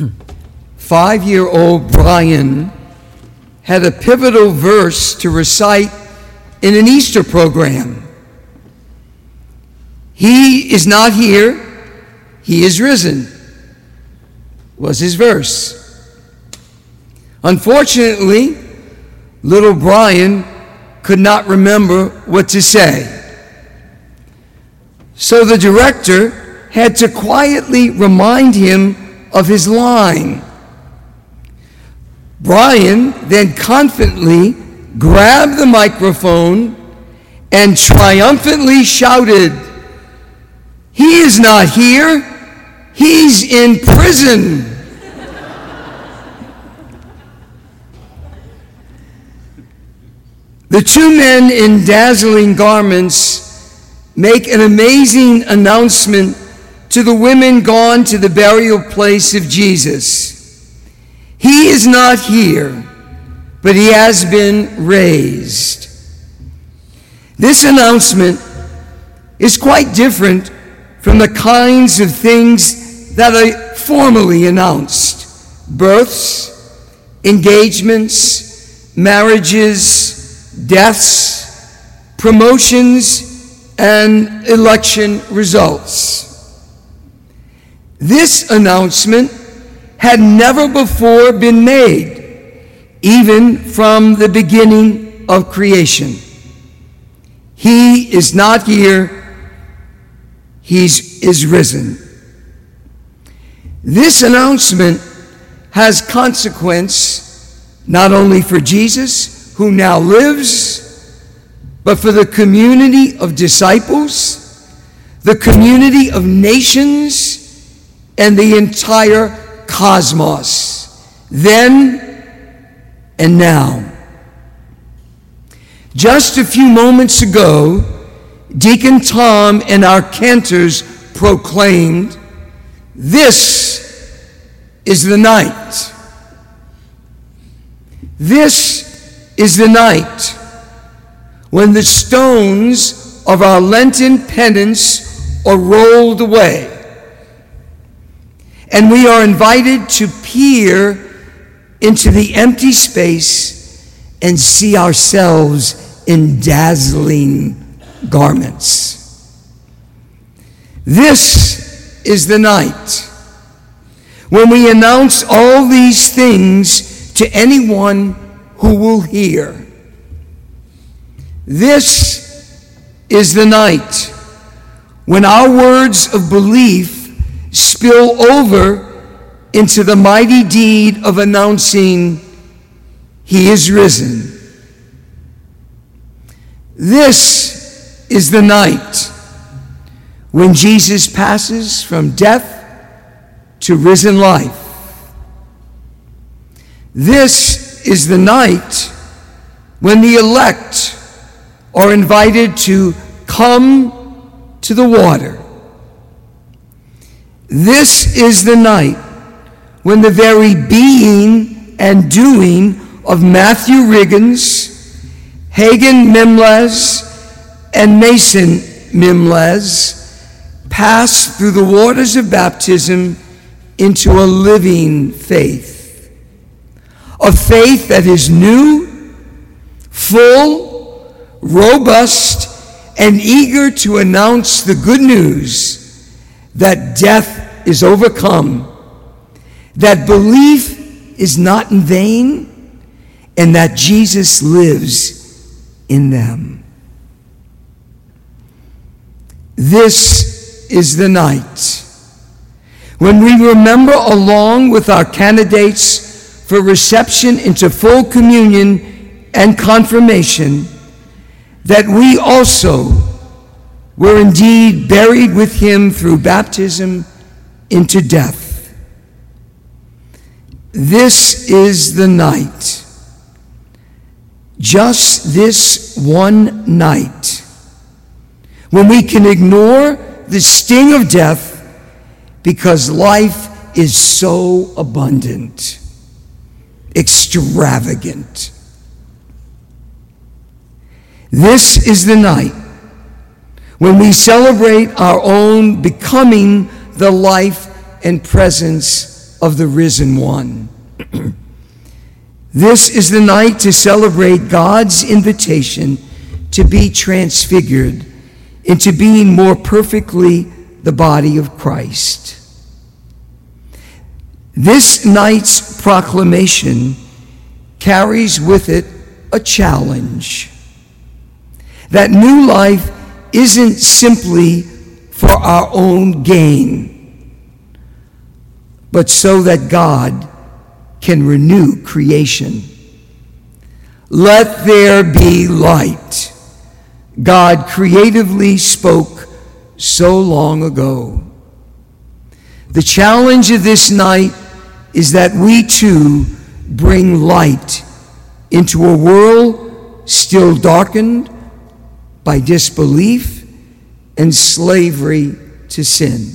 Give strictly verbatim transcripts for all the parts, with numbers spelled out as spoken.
Five-year-old Brian had a pivotal verse to recite in an Easter program. "He is not here, he is risen," was his verse. Unfortunately, little Brian could not remember what to say. So the director had to quietly remind him of his line. Brian then confidently grabbed the microphone and triumphantly shouted, "He is not here, he's in prison." The two men in dazzling garments make an amazing announcement to the women gone to the burial place of Jesus. He is not here, but he has been raised. This announcement is quite different from the kinds of things that are formally announced: births, engagements, marriages, deaths, promotions, and election results. This announcement had never before been made, even from the beginning of creation. He is not here, he is risen. This announcement has consequence not only for Jesus, who now lives, but for the community of disciples, the community of nations, and the entire cosmos, then and now. Just a few moments ago, Deacon Tom and our cantors proclaimed, "This is the night. This is the night when the stones of our Lenten penance are rolled away, and we are invited to peer into the empty space and see ourselves in dazzling garments. This is the night when we announce all these things to anyone who will hear. This is the night when our words of belief spill over into the mighty deed of announcing he is risen. This is the night when Jesus passes from death to risen life. This is the night when the elect are invited to come to the water. This is the night when the very being and doing of Matthew Riggins, Hagen Mimlez, and Mason Mimlez pass through the waters of baptism into a living faith. A faith that is new, full, robust, and eager to announce the good news that death is overcome, that belief is not in vain, and that Jesus lives in them. This is the night when we remember, along with our candidates for reception into full communion and confirmation, that we also were indeed buried with him through baptism into death. This is the night, just this one night, when we can ignore the sting of death because life is so abundant, extravagant. This is the night when we celebrate our own becoming the life and presence of the risen one. This is the night to celebrate God's invitation to be transfigured into being more perfectly the body of Christ. This night's proclamation carries with it a challenge. That new life isn't simply for our own gain, but so that God can renew creation. Let there be light. God creatively spoke so long ago. The challenge of this night is that we too bring light into a world still darkened by disbelief and slavery to sin.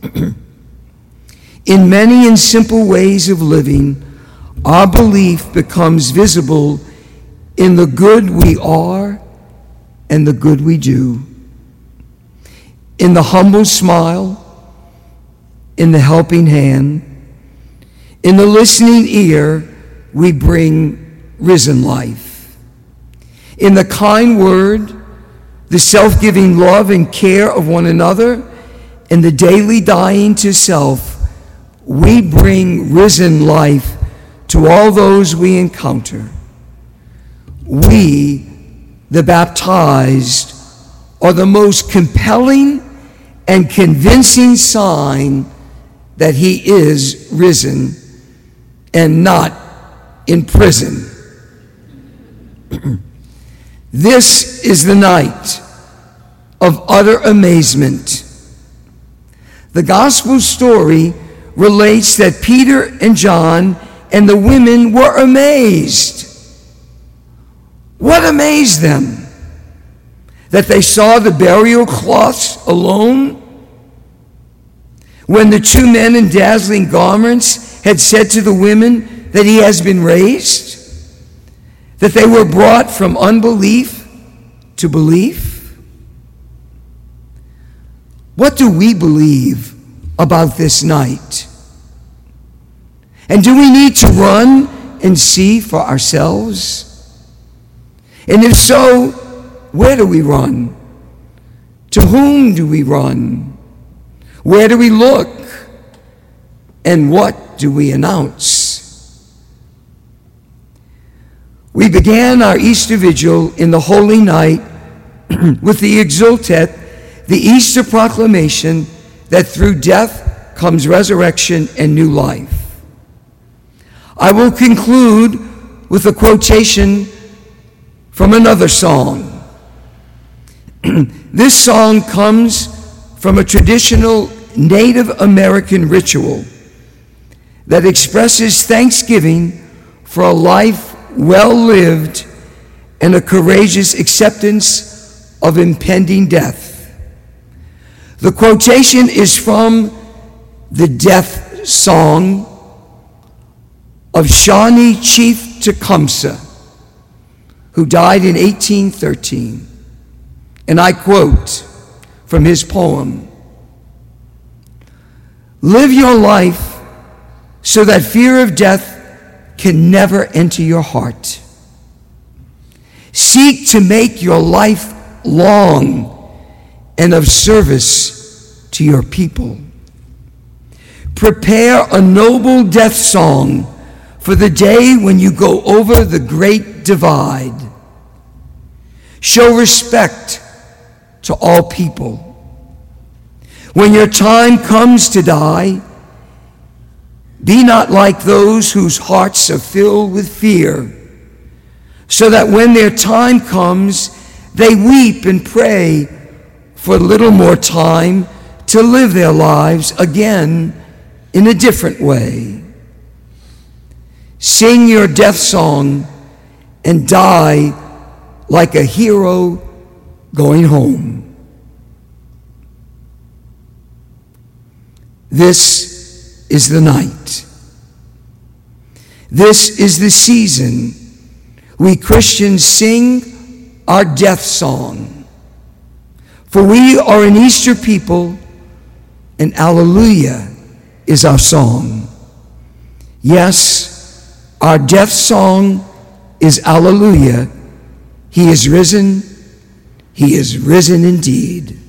In many and simple ways of living, our belief becomes visible in the good we are and the good we do. In the humble smile, in the helping hand, in the listening ear, we bring risen life. In the kind word, the self-giving love and care of one another, and the daily dying to self, we bring risen life to all those we encounter. We, the baptized, are the most compelling and convincing sign that he is risen and not in prison. This is the night of utter amazement. The gospel story relates that Peter and John and the women were amazed. What amazed them? That they saw the burial cloths alone? When the two men in dazzling garments had said to the women that he has been raised? That they were brought from unbelief to belief? What do we believe about this night? And do we need to run and see for ourselves? And if so, where do we run? To whom do we run? Where do we look? And what do we announce? We began our Easter Vigil in the Holy Night with the Exultet, the Easter proclamation that through death comes resurrection and new life. I will conclude with a quotation from another song. This song comes from a traditional Native American ritual that expresses thanksgiving for a life well lived and a courageous acceptance of impending death. The quotation is from the death song of Shawnee Chief Tecumseh, who died in eighteen thirteen. And I quote from his poem, "Live your life so that fear of death can never enter your heart. Seek to make your life long and of service to your people. Prepare a noble death song for the day when you go over the great divide. Show respect to all people. When your time comes to die, be not like those whose hearts are filled with fear, so that when their time comes, they weep and pray for a little more time to live their lives again in a different way. Sing your death song and die like a hero going home." This is the night. This is the season we Christians sing our death song. For we are an Easter people, and Alleluia is our song. Yes, our death song is Alleluia. He is risen. He is risen indeed.